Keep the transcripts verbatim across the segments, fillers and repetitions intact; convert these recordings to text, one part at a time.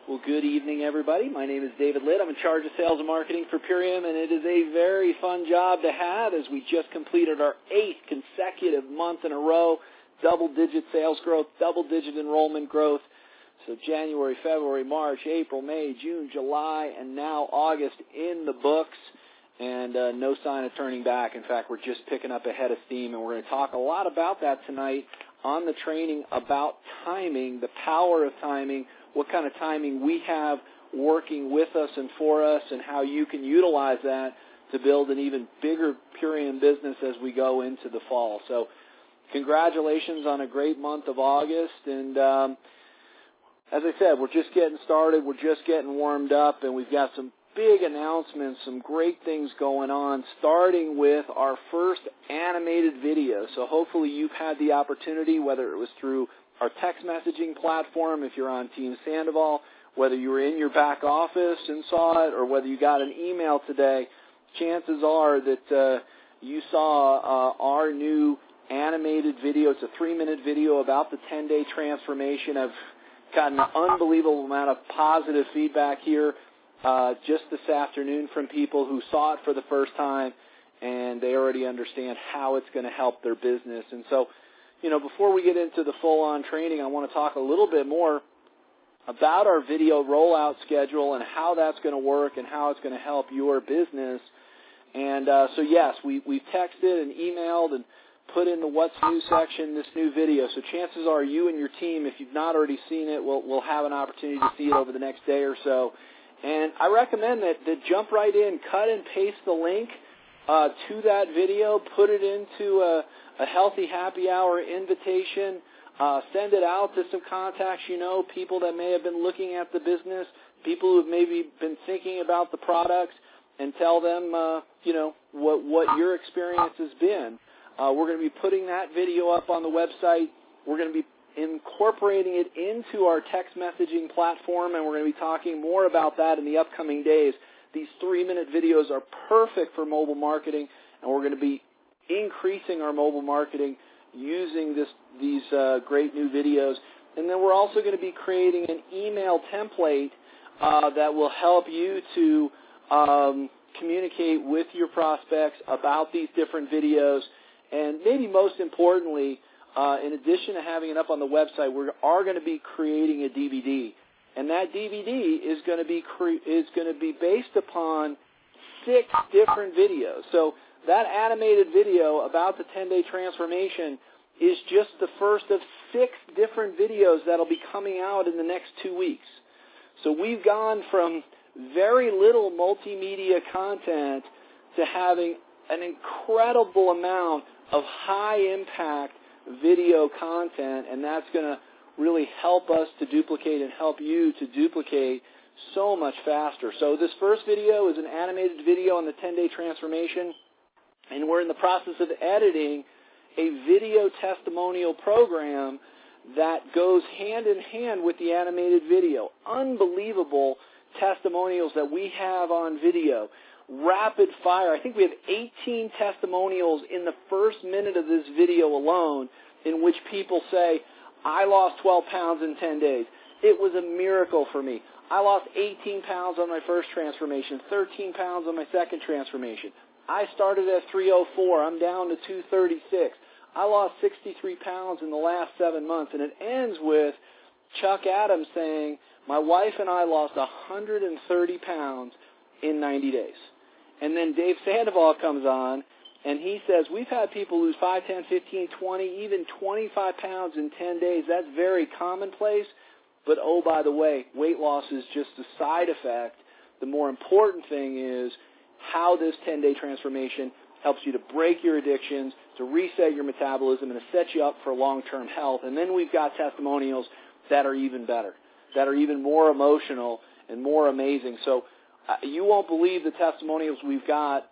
Well, good evening, everybody. My name is David Litt. I'm in charge of sales and marketing for Purium, and it is a very fun job to have as we just completed our eighth consecutive month in a row, double-digit sales growth, double-digit enrollment growth. So January, February, March, April, May, June, July, and now August in the books, and uh, no sign of turning back. In fact, we're just picking up a head of steam, and we're going to talk a lot about that tonight on the training about timing, the power of timing, what kind of timing we have working with us and for us, and how you can utilize that to build an even bigger Purium business as we go into the fall. So congratulations on a great month of August. And um, as I said, we're just getting started. We're just getting warmed up, and we've got some big announcements, some great things going on, starting with our first animated video. So hopefully you've had the opportunity, whether it was through our text messaging platform, if you're on Team Sandoval, whether you were in your back office and saw it, or whether you got an email today, chances are that uh, you saw uh, our new animated video. It's a three-minute video about the ten-day transformation. I've gotten an unbelievable amount of positive feedback here uh, just this afternoon from people who saw it for the first time, and they already understand how it's going to help their business. And so, you know, before we get into the full-on training, I want to talk a little bit more about our video rollout schedule and how that's going to work and how it's going to help your business. And uh, so, yes, we, we've texted and emailed and put in the What's New section this new video. So chances are you and your team, if you've not already seen it, will will have an opportunity to see it over the next day or so. And I recommend that, that jump right in, cut and paste the link uh, to that video, put it into a a healthy happy hour invitation, uh, send it out to some contacts you know, people that may have been looking at the business, people who have maybe been thinking about the products, and tell them, uh, you know, what, what your experience has been. Uh, we're going to be putting that video up on the website. We're going to be incorporating it into our text messaging platform, and we're going to be talking more about that in the upcoming days. These three-minute videos are perfect for mobile marketing, and we're going to be increasing our mobile marketing using this, these uh, great new videos. And then we're also going to be creating an email template uh, that will help you to um, communicate with your prospects about these different videos. And maybe most importantly, uh, in addition to having it up on the website, we are going to be creating a D V D. And that D V D is going to be cre- is going to be based upon six different videos. So that animated video about the ten-day transformation is just the first of six different videos that will be coming out in the next two weeks. So we've gone from very little multimedia content to having an incredible amount of high-impact video content, and that's going to really help us to duplicate and help you to duplicate so much faster. So this first video is an animated video on the ten-day transformation, and we're in the process of editing a video testimonial program that goes hand in hand with the animated video. Unbelievable testimonials that we have on video. Rapid fire. I think we have eighteen testimonials in the first minute of this video alone in which people say, I lost twelve pounds in ten days. It was a miracle for me. I lost eighteen pounds on my first transformation, thirteen pounds on my second transformation. I started at three oh four. I'm down to two thirty-six. I lost sixty-three pounds in the last seven months. And it ends with Chuck Adams saying, my wife and I lost one hundred thirty pounds in ninety days. And then Dave Sandoval comes on, and he says, we've had people lose five, ten, fifteen, twenty, even twenty-five pounds in ten days. That's very commonplace. But, oh, by the way, weight loss is just a side effect. The more important thing is how this ten-day transformation helps you to break your addictions, to reset your metabolism, and to set you up for long-term health. And then we've got testimonials that are even better, that are even more emotional and more amazing. So uh, you won't believe the testimonials we've got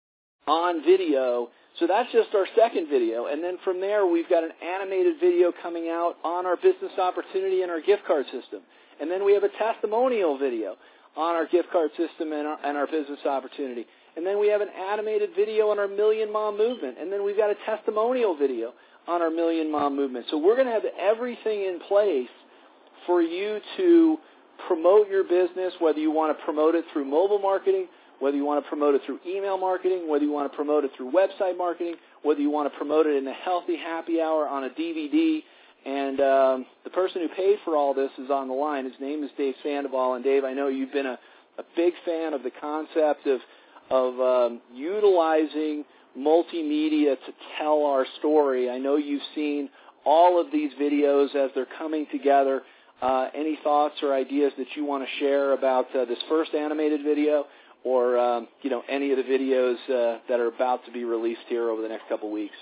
on video. So that's just our second video. And then from there, we've got an animated video coming out on our business opportunity and our gift card system. And then we have a testimonial video on our gift card system and our, and our business opportunity. And then we have an animated video on our Million Mom Movement. And then we've got a testimonial video on our Million Mom Movement. So we're going to have everything in place for you to promote your business, whether you want to promote it through mobile marketing, whether you want to promote it through email marketing, whether you want to promote it through website marketing, whether you want to promote it in a healthy happy hour on a D V D. And um, the person who paid for all this is on the line. His name is Dave Sandoval. And, Dave, I know you've been a, a big fan of the concept of, of um, utilizing multimedia to tell our story. I know you've seen all of these videos as they're coming together. Uh, any thoughts or ideas that you want to share about uh, this first animated video, or um, you know, any of the videos uh, that are about to be released here over the next couple weeks?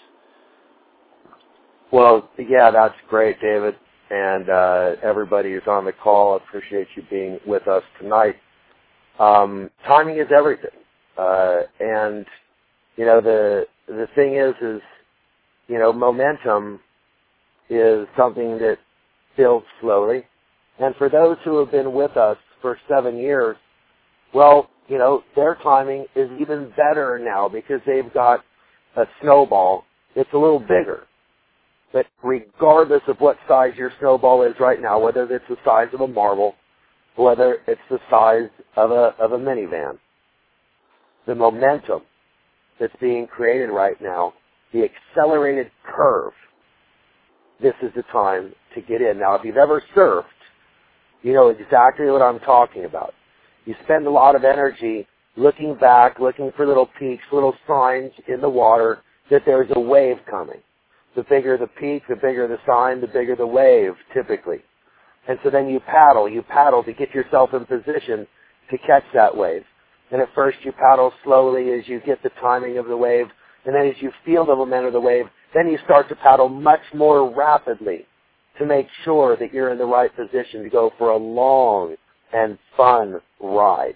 Well, yeah, that's great, David, and uh, everybody who's on the call. I appreciate you being with us tonight. Um, timing is everything, uh, and you know the the thing is, is you know, momentum is something that builds slowly, and for those who have been with us for seven years, well, you know, their timing is even better now because they've got a snowball that's a little bigger. But regardless of what size your snowball is right now, whether it's the size of a marble, whether it's the size of a of a minivan, the momentum that's being created right now, the accelerated curve, this is the time to get in. Now, if you've ever surfed, you know exactly what I'm talking about. You spend a lot of energy looking back, looking for little peaks, little signs in the water that there's a wave coming. The bigger the peak, the bigger the sign, the bigger the wave, typically. And so then you paddle, you paddle to get yourself in position to catch that wave. And at first you paddle slowly as you get the timing of the wave, and then as you feel the momentum of the wave, then you start to paddle much more rapidly to make sure that you're in the right position to go for a long and fun ride.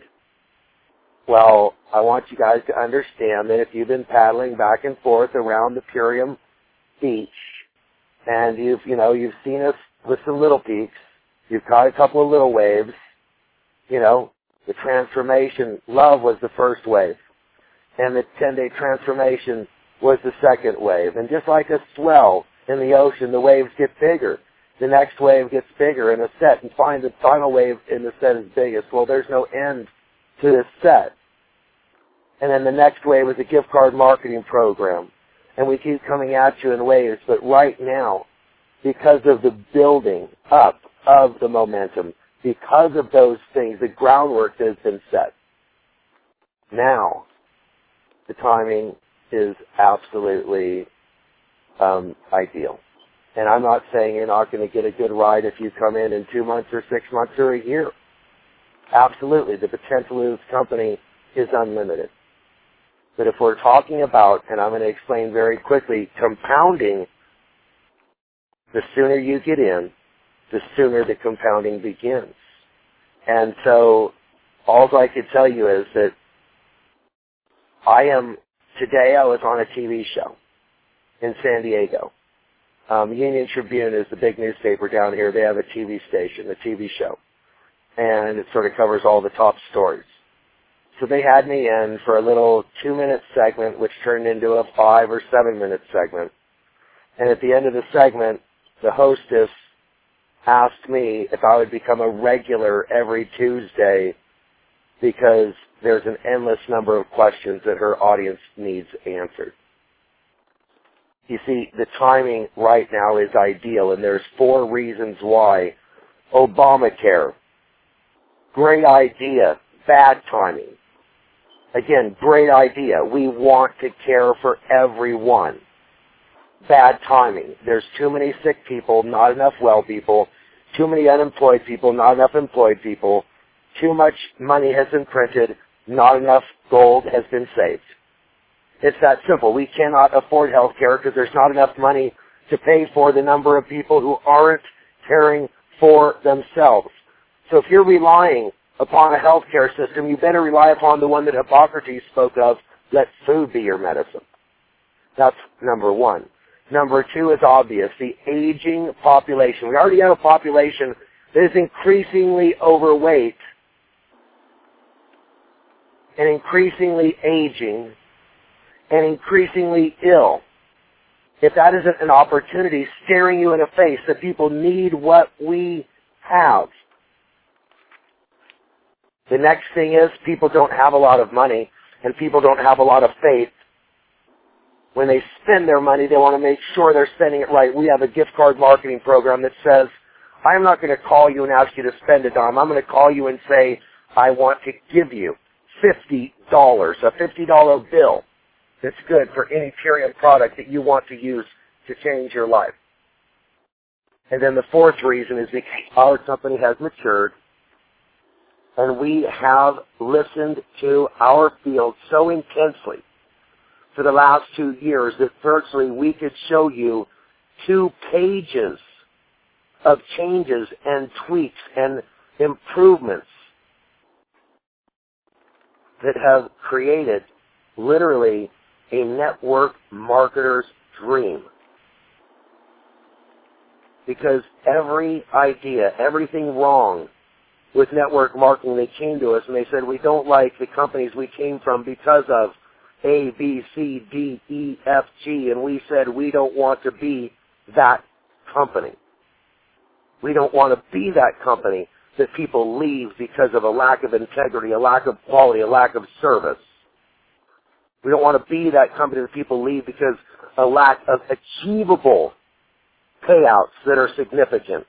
Well, I want you guys to understand that if you've been paddling back and forth around the Purium Beach, and you've, you know, you've seen us with some little peaks, you've caught a couple of little waves, you know, the transformation, love was the first wave, and the ten-day transformation was the second wave. And just like a swell in the ocean, the waves get bigger. The next wave gets bigger in a set, and find the final wave in the set is biggest. Well, there's no end to this set. And then the next wave is a gift card marketing program. And we keep coming at you in waves. But right now, because of the building up of the momentum, because of those things, the groundwork has been set. Now, the timing is absolutely um, ideal. And I'm not saying you're not going to get a good ride if you come in in two months or six months or a year. Absolutely. The potential of this company is unlimited. But if we're talking about, and I'm going to explain very quickly, compounding, the sooner you get in, the sooner the compounding begins. And so all I could tell you is that I am, today I was on a T V show in San Diego. Um, Union Tribune is the big newspaper down here. They have a T V station, a T V show. And it sort of covers all the top stories. So they had me in for a little two-minute segment, which turned into a five- or seven-minute segment. And at the end of the segment, the hostess asked me if I would become a regular every Tuesday because there's an endless number of questions that her audience needs answered. You see, the timing right now is ideal, and there's four reasons why. Obamacare, great idea, bad timing. Again, great idea. We want to care for everyone. Bad timing. There's too many sick people, not enough well people. Too many unemployed people, not enough employed people. Too much money has been printed, not enough gold has been saved. It's that simple. We cannot afford health care because there's not enough money to pay for the number of people who aren't caring for themselves. So if you're relying upon a health care system, you better rely upon the one that Hippocrates spoke of, let food be your medicine. That's number one. Number two is obvious, the aging population. We already have a population that is increasingly overweight and increasingly aging and increasingly ill. If that isn't an opportunity staring you in the face that people need what we have. The next thing is people don't have a lot of money and people don't have a lot of faith. When they spend their money, they want to make sure they're spending it right. We have a gift card marketing program that says, I'm not going to call you and ask you to spend a dime. I'm going to call you and say, I want to give you fifty dollars, a fifty dollar bill that's good for any Purium product that you want to use to change your life. And then the fourth reason is because our company has matured and we have listened to our field so intensely for the last two years that virtually we could show you two pages of changes and tweaks and improvements that have created literally a network marketer's dream. Because every idea, everything wrong with network marketing, they came to us and they said, we don't like the companies we came from because of A, B, C, D, E, F, G. And we said, we don't want to be that company. We don't want to be that company that people leave because of a lack of integrity, a lack of quality, a lack of service. We don't want to be that company that people leave because of a lack of achievable payouts that are significant.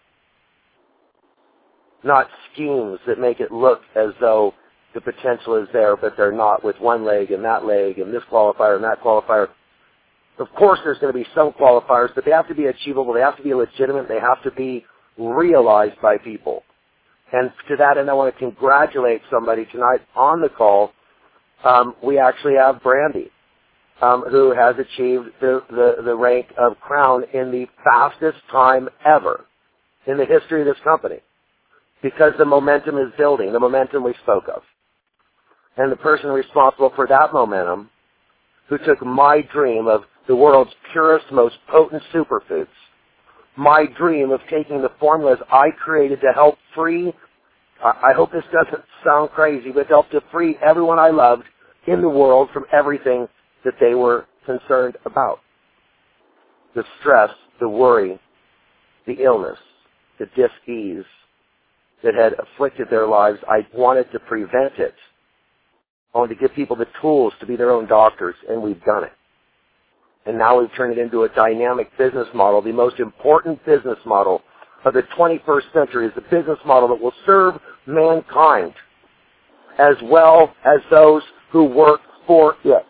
Not schemes that make it look as though the potential is there, but they're not, with one leg and that leg and this qualifier and that qualifier. Of course there's going to be some qualifiers, but they have to be achievable, they have to be legitimate, they have to be realized by people. And to that end, I want to congratulate somebody tonight on the call. Um, we actually have Brandy, um, who has achieved the, the, the rank of crown in the fastest time ever in the history of this company, because the momentum is building, the momentum we spoke of. And the person responsible for that momentum, who took my dream of the world's purest, most potent superfoods, my dream of taking the formulas I created to help free, I hope this doesn't sound crazy, but help to free everyone I loved in the world from everything that they were concerned about. The stress, the worry, the illness, the dis-ease that had afflicted their lives. I wanted to prevent it. I wanted to give people the tools to be their own doctors, and we've done it. And now we've turned it into a dynamic business model. The most important business model of the twenty-first century is the business model that will serve mankind as well as those who work for it.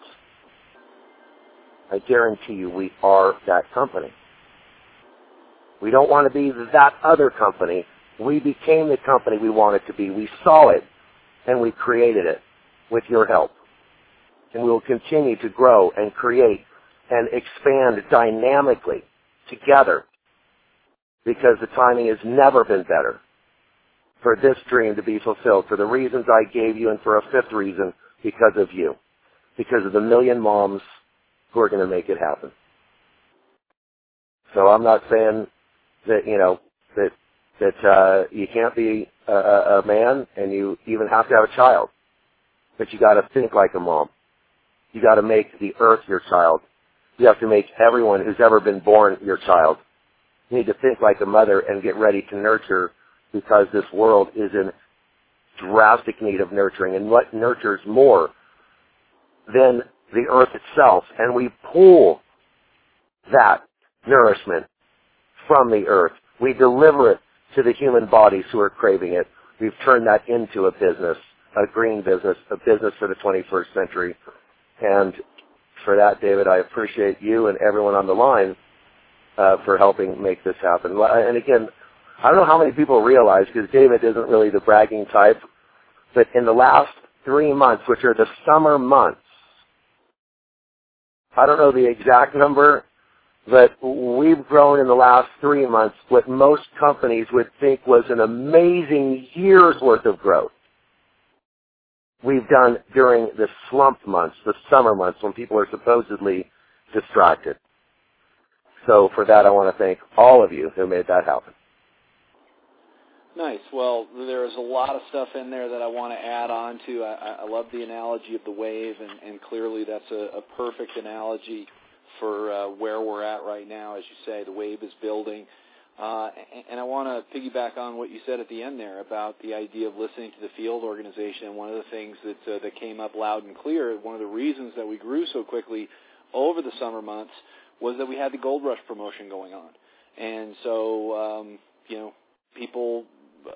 I guarantee you we are that company. We don't want to be that other company. We became the company we wanted to be. We saw it, and we created it with your help. And we will continue to grow and create and expand dynamically together, because the timing has never been better for this dream to be fulfilled, for the reasons I gave you, and for a fifth reason, because of you, because of the million moms who are going to make it happen. So I'm not saying that, you know, that that uh, you can't be a, a man and you even have to have a child, but you got to think like a mom. You got to make the earth your child. You have to make everyone who's ever been born your child. You need to think like a mother and get ready to nurture, because this world is in drastic need of nurturing. And what nurtures more than the earth itself? And we pull that nourishment from the earth. We deliver it to the human bodies who are craving it. We've turned that into a business, a green business, a business for the twenty-first century. And for that, David, I appreciate you and everyone on the line uh, for helping make this happen. And again, I don't know how many people realize, because David isn't really the bragging type, but in the last three months, which are the summer months, I don't know the exact number, but we've grown in the last three months what most companies would think was an amazing year's worth of growth. We've done during the slump months, the summer months, when people are supposedly distracted. So for that, I want to thank all of you who made that happen. Nice. Well, there's a lot of stuff in there that I want to add on to. I, I love the analogy of the wave, and, and clearly that's a, a perfect analogy for uh, where we're at right now. As you say, the wave is building. Uh, and, and I want to piggyback on what you said at the end there about the idea of listening to the field organization. And one of the things that uh, that came up loud and clear, one of the reasons that we grew so quickly over the summer months was that we had the Gold Rush promotion going on. And so, um, you know, people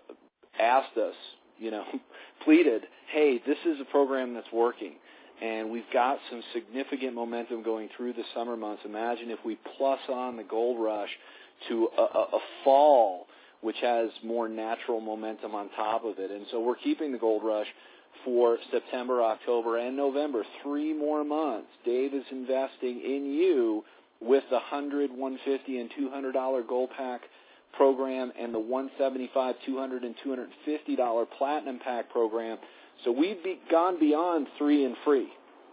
asked us, you know, pleaded, hey, this is a program that's working. And we've got some significant momentum going through the summer months. Imagine if we plus on the Gold Rush to a, a, a fall, which has more natural momentum on top of it. And so we're keeping the Gold Rush for September, October, and November, three more months. Dave is investing in you with the one hundred, one hundred fifty, and two hundred dollars Gold Pack program and the one hundred seventy-five, two hundred, and two hundred fifty dollars Platinum Pack program. So we've be, gone beyond three and free.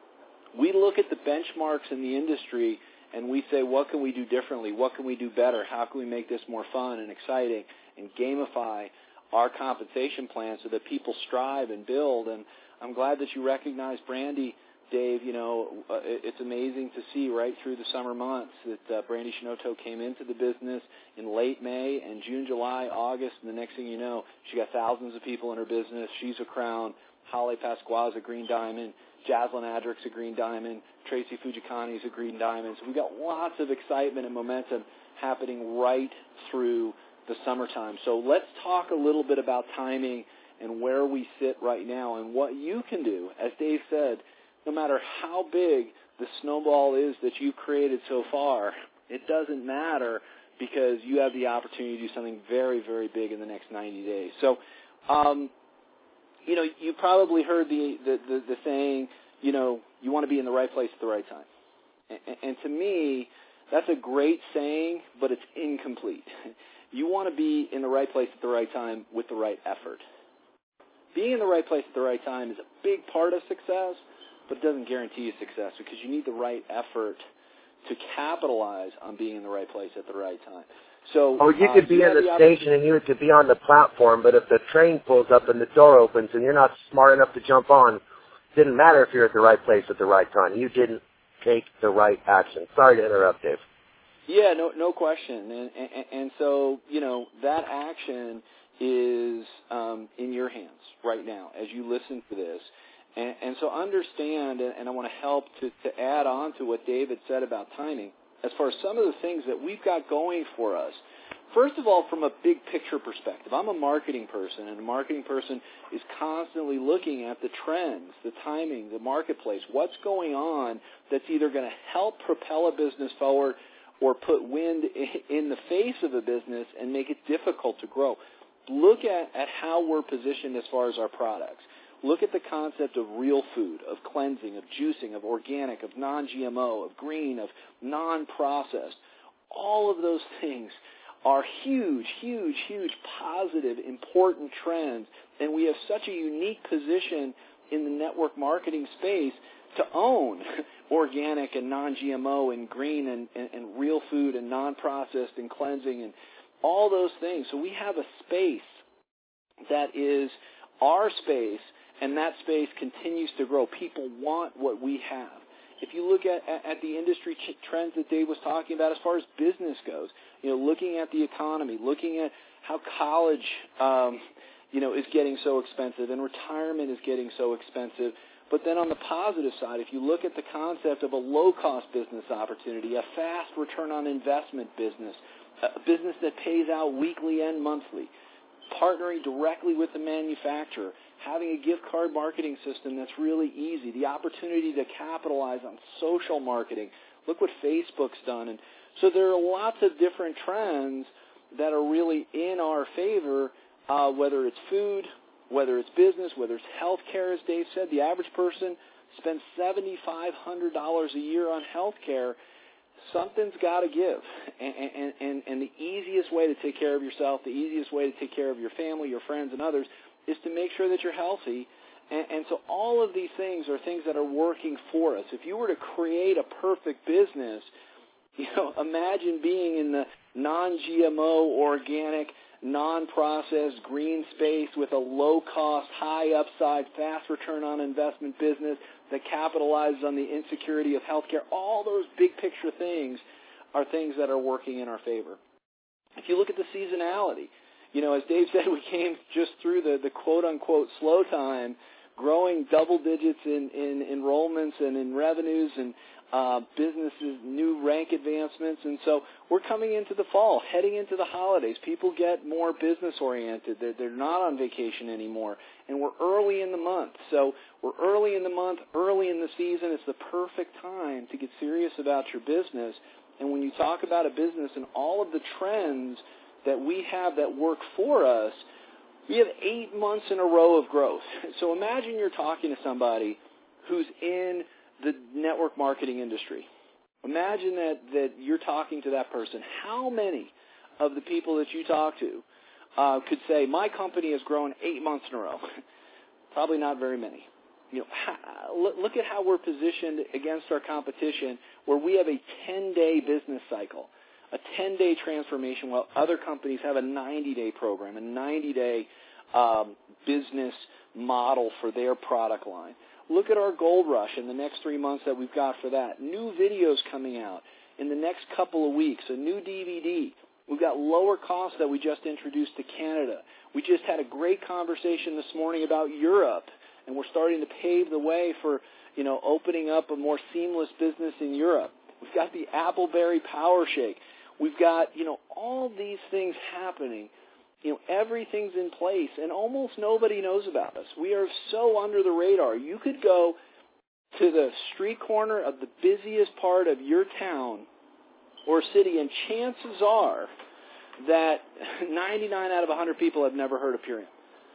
We look at the benchmarks in the industry and we say, what can we do differently? What can we do better? How can we make this more fun and exciting and gamify our compensation plan so that people strive and build? And I'm glad that you recognize Brandy, Dave. You know, uh, it's amazing to see right through the summer months that uh, Brandy Shinoto came into the business in late May and June, July, August, and the next thing you know, she got thousands of people in her business. She's a crown. Holly Pasqua's a green diamond. Jaslyn Adrick's a green diamond. Tracy Fujikani's a green diamond. So we've got lots of excitement and momentum happening right through the summertime. So let's talk a little bit about timing and where we sit right now and what you can do. As Dave said, no matter how big the snowball is that you've created so far, it doesn't matter because you have the opportunity to do something very, very big in the next ninety days. So, um, you know, you probably heard the, the, the, the saying, you know, you want to be in the right place at the right time. And, and to me, that's a great saying, but it's incomplete. You want to be in the right place at the right time with the right effort. Being in the right place at the right time is a big part of success, but it doesn't guarantee you success because you need the right effort to capitalize on being in the right place at the right time. So, oh, you uh, could be you in the, the station and you could be on the platform, but if the train pulls up and the door opens and you're not smart enough to jump on, it didn't matter if you're at the right place at the right time. You didn't take the right action. Sorry to interrupt, Dave. Yeah, no, no question. And, and, and so, you know, that action is um, in your hands right now as you listen to this. And, and so understand, and I want to help to, to add on to what David said about timing, as far as some of the things that we've got going for us. First of all, from a big picture perspective, I'm a marketing person, and a marketing person is constantly looking at the trends, the timing, the marketplace, what's going on that's either going to help propel a business forward or put wind in the face of a business and make it difficult to grow. Look at, at how we're positioned as far as our products. Look at the concept of real food, of cleansing, of juicing, of organic, of non-G M O, of green, of non-processed. All of those things are huge, huge, huge positive, important trends, and we have such a unique position in the network marketing space to own organic and non-G M O and green and, and, and real food and non-processed and cleansing and all those things. So we have a space that is our space, and that space continues to grow. People want what we have. If you look at, at, at the industry ch- trends that Dave was talking about as far as business goes, you know, looking at the economy, looking at how college, um, you know, is getting so expensive and retirement is getting so expensive. But then on the positive side, if you look at the concept of a low-cost business opportunity, a fast return on investment business, a business that pays out weekly and monthly, partnering directly with the manufacturer, having a gift card marketing system that's really easy, the opportunity to capitalize on social marketing. Look what Facebook's done. And so there are lots of different trends that are really in our favor, uh, whether it's food, whether it's business, whether it's healthcare, as Dave said. The average person spends seven thousand five hundred dollars a year on healthcare. Something's got to give, and, and, and, and the easiest way to take care of yourself, the easiest way to take care of your family, your friends, and others is to make sure that you're healthy. And, and so all of these things are things that are working for us. If you were to create a perfect business, you know, imagine being in the non-G M O, organic, non-processed, green space with a low-cost, high-upside, fast return on investment business that capitalizes on the insecurity of healthcare. All those big-picture things are things that are working in our favor. If you look at the seasonality, you know, as Dave said, we came just through the, the quote-unquote slow time, growing double digits in, in enrollments and in revenues and uh, businesses, new rank advancements. And so we're coming into the fall, heading into the holidays. People get more business-oriented. They're, they're not on vacation anymore. And we're early in the month. So we're early in the month, early in the season. It's the perfect time to get serious about your business. And when you talk about a business and all of the trends that we have that work for us, we have eight months in a row of growth. So imagine you're talking to somebody who's in the network marketing industry. Imagine that, that you're talking to that person. How many of the people that you talk to uh, could say, my company has grown eight months in a row? Probably not very many. You know, how, look at how we're positioned against our competition, where we have a ten-day business cycle, a ten-day transformation, while other companies have a ninety-day program, a ninety-day um, business model for their product line. Look at our Gold Rush in the next three months that we've got for that. New videos coming out in the next couple of weeks, a new D V D. We've got lower costs that we just introduced to Canada. We just had a great conversation this morning about Europe, and we're starting to pave the way for, you know, opening up a more seamless business in Europe. We've got the Appleberry Power Shake. We've got, you know, all these things happening. You know, everything's in place, and almost nobody knows about us. We are so under the radar. You could go to the street corner of the busiest part of your town or city, and chances are that ninety-nine out of one hundred people have never heard of Purium.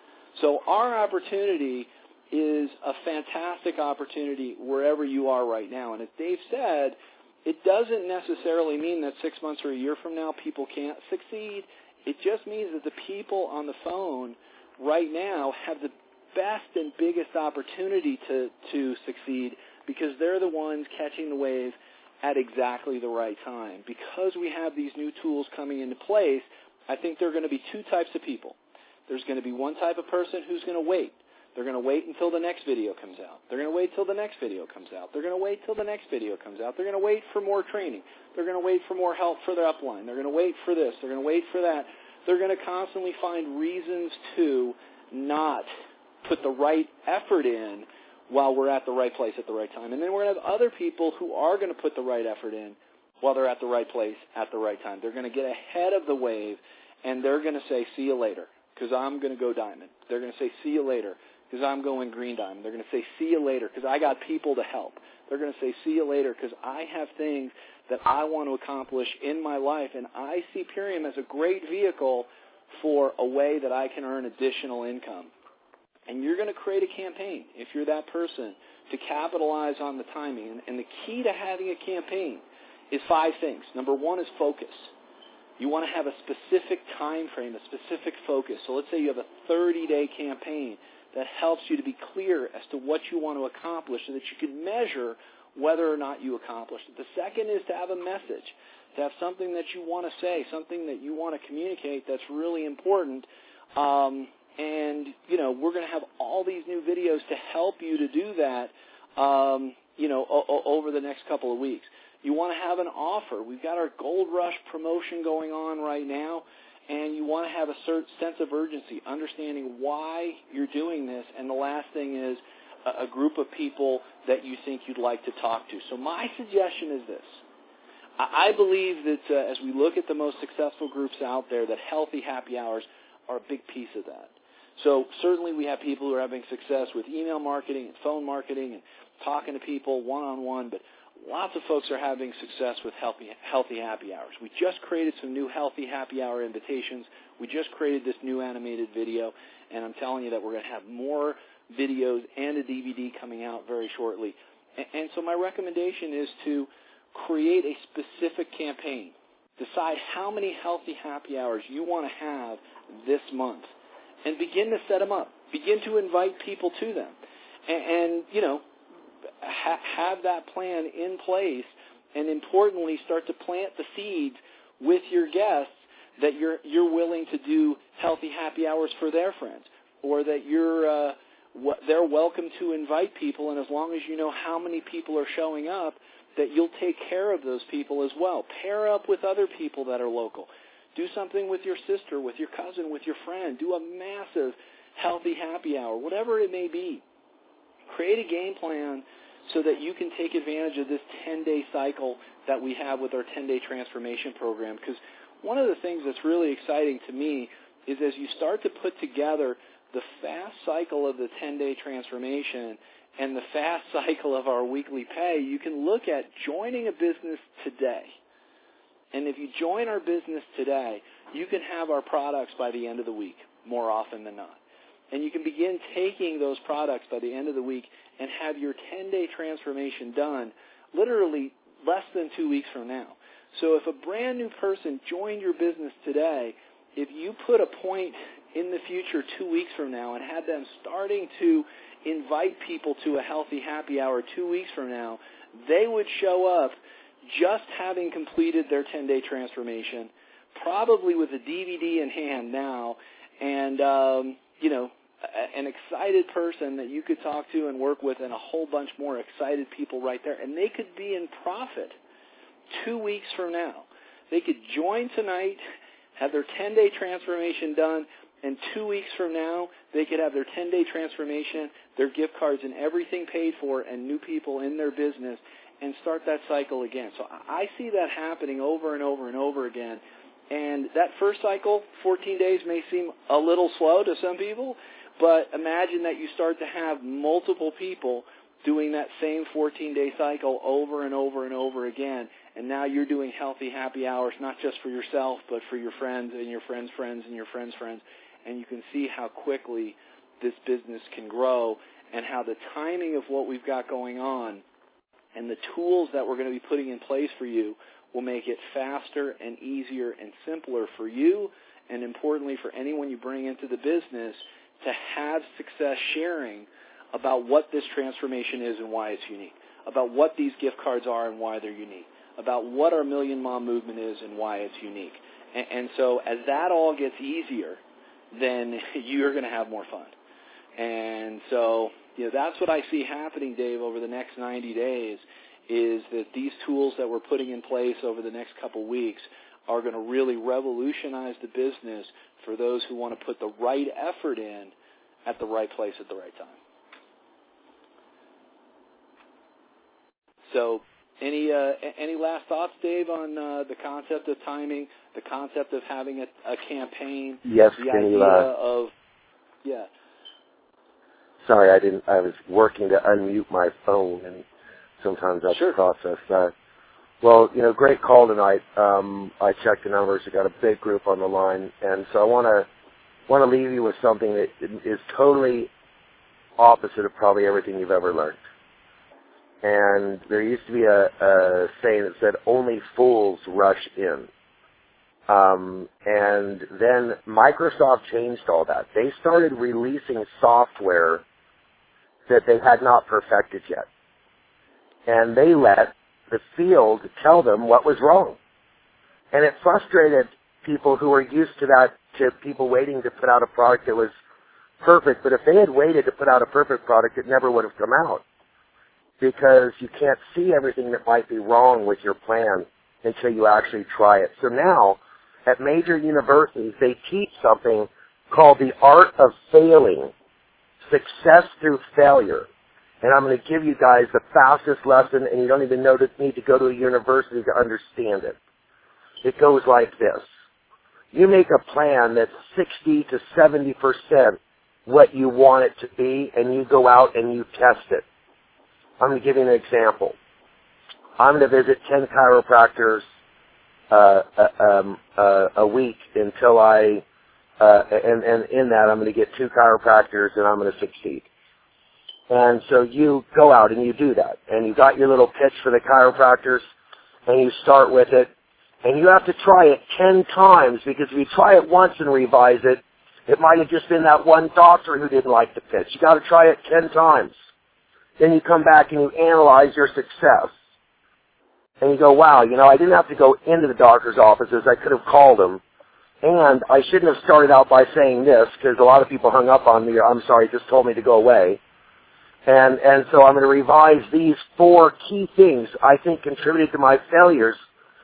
So our opportunity is a fantastic opportunity wherever you are right now. And as Dave said, it doesn't necessarily mean that six months or a year from now people can't succeed. It just means that the people on the phone right now have the best and biggest opportunity to, to succeed, because they're the ones catching the wave at exactly the right time. Because we have these new tools coming into place, I think there are going to be two types of people. There's going to be one type of person who's going to wait. They're going to wait until the next video comes out. They're going to wait till the next video comes out. They're going to wait till the next video comes out. They're going to wait for more training. They're going to wait for more help for their upline. They're going to wait for this. They're going to wait for that. They're going to constantly find reasons to not put the right effort in while we're at the right place at the right time. And then we're going to have other people who are going to put the right effort in while they're at the right place at the right time. They're going to get ahead of the wave, and they're going to say, see you later, because I'm going to go diamond. They're going to say, see you later, because I'm going green diamond. They're going to say, see you later, because I got people to help. They're going to say, see you later, because I have things that I want to accomplish in my life, and I see Purium as a great vehicle for a way that I can earn additional income. And you're going to create a campaign, if you're that person, to capitalize on the timing. And, and the key to having a campaign is five things. Number one is focus. You want to have a specific time frame, a specific focus. So let's say you have a thirty-day campaign that helps you to be clear as to what you want to accomplish so that you can measure whether or not you accomplished it. The second is to have a message, to have something that you want to say, something that you want to communicate that's really important. Um, and, you know, we're going to have all these new videos to help you to do that, um, you know, o- o- over the next couple of weeks. You want to have an offer. We've got our Gold Rush promotion going on right now, and you want to have a certain sense of urgency, understanding why you're doing this. And the last thing is a, a group of people that you think you'd like to talk to. So my suggestion is this. I, I believe that uh, as we look at the most successful groups out there, that healthy happy hours are a big piece of that. So certainly we have people who are having success with email marketing and phone marketing and talking to people one-on-one, but lots of folks are having success with healthy, healthy happy hours. We just created some new healthy happy hour invitations. We just created this new animated video, and I'm telling you that we're going to have more videos and a D V D coming out very shortly. And, and so my recommendation is to create a specific campaign. Decide how many healthy happy hours you want to have this month, and begin to set them up. Begin to invite people to them. And, and you know, ha- have that plan in place, and importantly, start to plant the seeds with your guests that you're you're willing to do healthy happy hours for their friends, or that you're uh, w- they're welcome to invite people, and as long as you know how many people are showing up, that you'll take care of those people as well. Pair up with other people that are local. Do something with your sister, with your cousin, with your friend. Do a massive healthy happy hour, whatever it may be. Create a game plan so that you can take advantage of this ten-day cycle that we have with our ten-day transformation program. Because one of the things that's really exciting to me is as you start to put together the fast cycle of the ten-day transformation and the fast cycle of our weekly pay, you can look at joining a business today. And if you join our business today, you can have our products by the end of the week, more often than not. And you can begin taking those products by the end of the week and have your ten-day transformation done literally less than two weeks from now. So if a brand new person joined your business today, if you put a point in the future two weeks from now and had them starting to invite people to a healthy happy hour two weeks from now, they would show up just having completed their ten-day transformation, probably with a D V D in hand now, and, um, you know, an excited person that you could talk to and work with, and a whole bunch more excited people right there. And they could be in profit two weeks from now. They could join tonight, have their ten-day transformation done, and two weeks from now, they could have their ten-day transformation, their gift cards and everything paid for, and new people in their business, and start that cycle again. So I see that happening over and over and over again. And that first cycle, fourteen days, may seem a little slow to some people, but imagine that you start to have multiple people doing that same fourteen-day cycle over and over and over again. And now you're doing healthy happy hours, not just for yourself, but for your friends and your friends' friends and your friends' friends. And you can see how quickly this business can grow and how the timing of what we've got going on and the tools that we're going to be putting in place for you will make it faster and easier and simpler for you, and importantly for anyone you bring into the business, to have success sharing about what this transformation is and why it's unique, about what these gift cards are and why they're unique, about what our Million Mom movement is and why it's unique. And, and so as that all gets easier, then you're going to have more fun. And so, you know, that's what I see happening, Dave, over the next ninety days, is that these tools that we're putting in place over the next couple weeks are going to really revolutionize the business for those who want to put the right effort in at the right place at the right time. So any uh, any last thoughts, Dave, on uh, the concept of timing, the concept of having a, a campaign, yes, the can idea you, uh, of, yeah. Sorry, I didn't. I was working to unmute my phone, and sometimes that's Sure. a process. Uh, well, you know, great call tonight. Um, I checked the numbers. We got a big group on the line, and so I want to want to leave you with something that is totally opposite of probably everything you've ever learned. And there used to be a, a saying that said, "Only fools rush in." Um, and then Microsoft changed all that. They started releasing software that they had not perfected yet. And they let the field tell them what was wrong. And it frustrated people who were used to that, to people waiting to put out a product that was perfect. But if they had waited to put out a perfect product, it never would have come out. Because you can't see everything that might be wrong with your plan until you actually try it. So now, at major universities, they teach something called the art of failing, success through failure. And I'm going to give you guys the fastest lesson, and you don't even know to, need to go to a university to understand it. It goes like this. You make a plan that's sixty to seventy percent what you want it to be, and you go out and you test it. I'm going to give you an example. I'm going to visit ten chiropractors uh, uh, um, uh, a week until I, uh, and, and in that I'm going to get two chiropractors and I'm going to succeed. And so you go out and you do that. And you got your little pitch for the chiropractors, and you start with it. And you have to try it ten times, because if you try it once and revise it, it might have just been that one doctor who didn't like the pitch. You got to try it ten times. Then you come back and you analyze your success. And you go, wow, you know, I didn't have to go into the doctor's offices. I could have called them. And I shouldn't have started out by saying this, because a lot of people hung up on me. I'm sorry, just told me to go away. And and so I'm going to revise these four key things I think contributed to my failures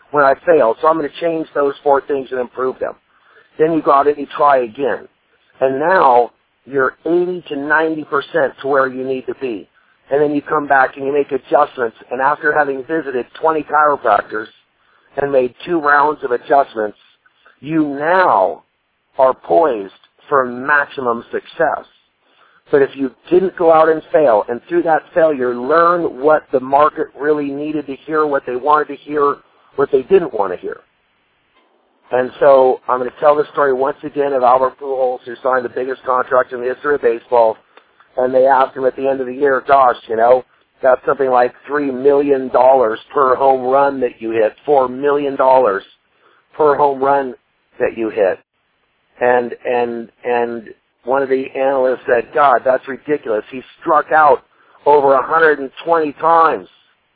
when I failed, so I'm going to change those four things and improve them. Then you go out and you try again. And now you're eighty to ninety percent to where you need to be. And then you come back and you make adjustments, and after having visited twenty chiropractors and made two rounds of adjustments, you now are poised for maximum success. But if you didn't go out and fail, and through that failure learn what the market really needed to hear, what they wanted to hear, what they didn't want to hear. And so I'm going to tell the story once again of Albert Pujols, who signed the biggest contract in the history of baseball. And they asked him at the end of the year, gosh, you know, that's something like three million dollars per home run that you hit, four million dollars per home run that you hit. And, and, and one of the analysts said, God, that's ridiculous. He struck out over one hundred twenty times.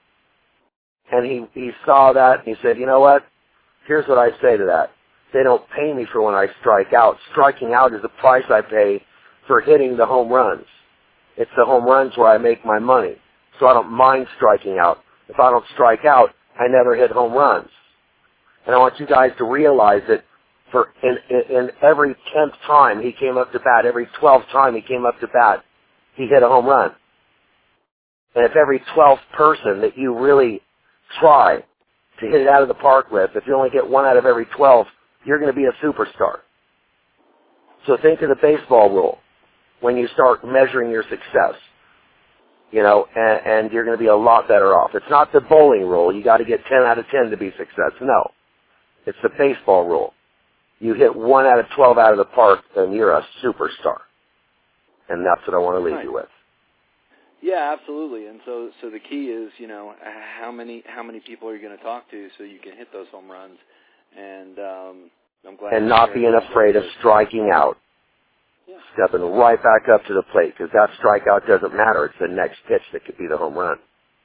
And he, he saw that and he said, you know what? Here's what I say to that. They don't pay me for when I strike out. Striking out is the price I pay for hitting the home runs. It's the home runs where I make my money. So I don't mind striking out. If I don't strike out, I never hit home runs. And I want you guys to realize that for in, in, in every tenth time he came up to bat, every twelfth time he came up to bat, he hit a home run. And if every twelfth person that you really try to hit it out of the park with, if you only get one out of every twelve, you're going to be a superstar. So think of the baseball rule when you start measuring your success, you know, and, and you're going to be a lot better off. It's not the bowling rule. You got to get ten out of ten to be success. No. It's the baseball rule. You hit one out of twelve out of the park, then you're a superstar. And that's what I want to leave right. you with. Yeah, absolutely. And so, so the key is, you know, how many how many people are you going to talk to so you can hit those home runs? And um, I'm glad. And not being afraid of striking out, yeah. stepping right back up to the plate, because that strikeout doesn't matter. It's the next pitch that could be the home run.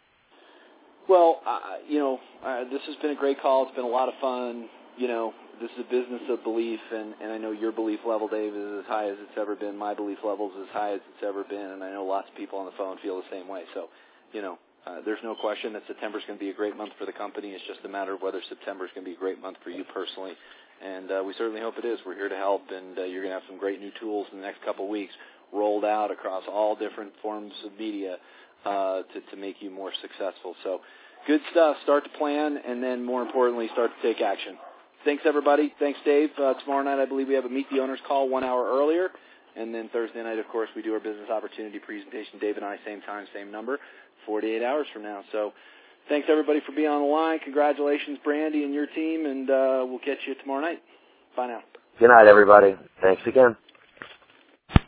Well, uh, you know, uh, this has been a great call. It's been a lot of fun. You know, this is a business of belief, and, and I know your belief level, Dave, is as high as it's ever been. My belief level is as high as it's ever been, and I know lots of people on the phone feel the same way. So, you know, uh, there's no question that September is going to be a great month for the company. It's just a matter of whether September is going to be a great month for you personally, and uh, we certainly hope it is. We're here to help, and uh, you're going to have some great new tools in the next couple of weeks rolled out across all different forms of media uh, to, to make you more successful. So good stuff. Start to plan, and then more importantly, start to take action. Thanks, everybody. Thanks, Dave. Uh, tomorrow night, I believe we have a Meet the Owners call one hour earlier. And then Thursday night, of course, we do our business opportunity presentation. Dave and I, same time, same number, forty-eight hours from now. So thanks, everybody, for being on the line. Congratulations, Brandy and your team, and uh, we'll catch you tomorrow night. Bye now. Good night, everybody. Thanks again.